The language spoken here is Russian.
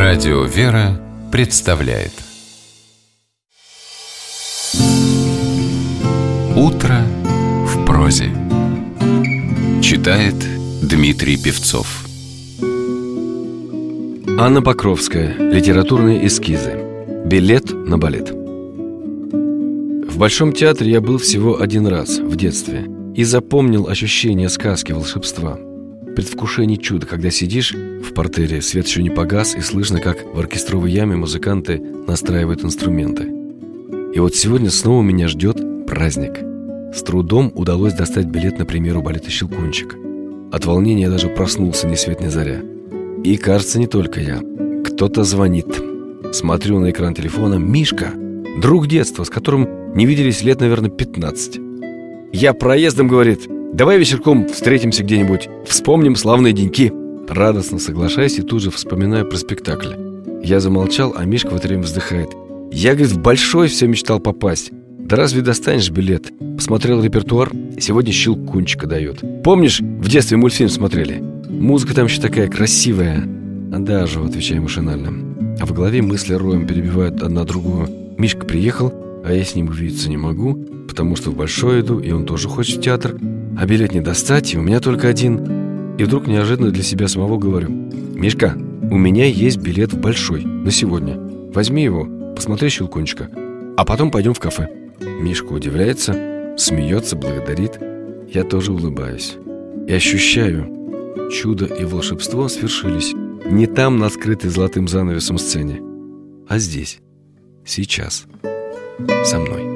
Радио «Вера» представляет «Утро в прозе». Читает Дмитрий Певцов. Анна Покровская. Литературные эскизы. Билет на балет. В Большом театре я был всего один раз в детстве и запомнил ощущение сказки, волшебства, предвкушение чуда, когда сидишь в партере, свет еще не погас, и слышно, как в оркестровой яме музыканты настраивают инструменты. И вот сегодня снова меня ждет праздник. С трудом удалось достать билет на премьеру балета «Щелкунчик». От волнения я даже проснулся ни свет ни заря. И, кажется, не только я. Кто-то звонит. Смотрю на экран телефона. Мишка, друг детства, с которым не виделись лет, наверное, 15. «Я проездом», — говорит. «Давай вечерком встретимся где-нибудь, вспомним славные деньки». Радостно соглашаюсь и тут же вспоминаю про спектакль. Я замолчал, а Мишка в это время вздыхает. «Я, говорит, в Большой все мечтал попасть. Да разве достанешь билет? Посмотрел репертуар, сегодня Щелкунчика дает. Помнишь, в детстве мультфильм смотрели? Музыка там еще такая красивая». «А даже», — отвечаю машинально. А в голове мысли роем перебивают одна другую. Мишка приехал, а я с ним увидеться не могу, потому что в Большой иду, и он тоже хочет в театр. А билет не достать, и у меня только один. И вдруг неожиданно для себя самого говорю: «Мишка, у меня есть билет в Большой на сегодня. Возьми его, посмотри Щелкунчика, а потом пойдем в кафе». Мишка удивляется, смеется, благодарит. Я тоже улыбаюсь. И ощущаю, чудо и волшебство свершились не там, на скрытой золотым занавесом сцене, а здесь, сейчас, со мной.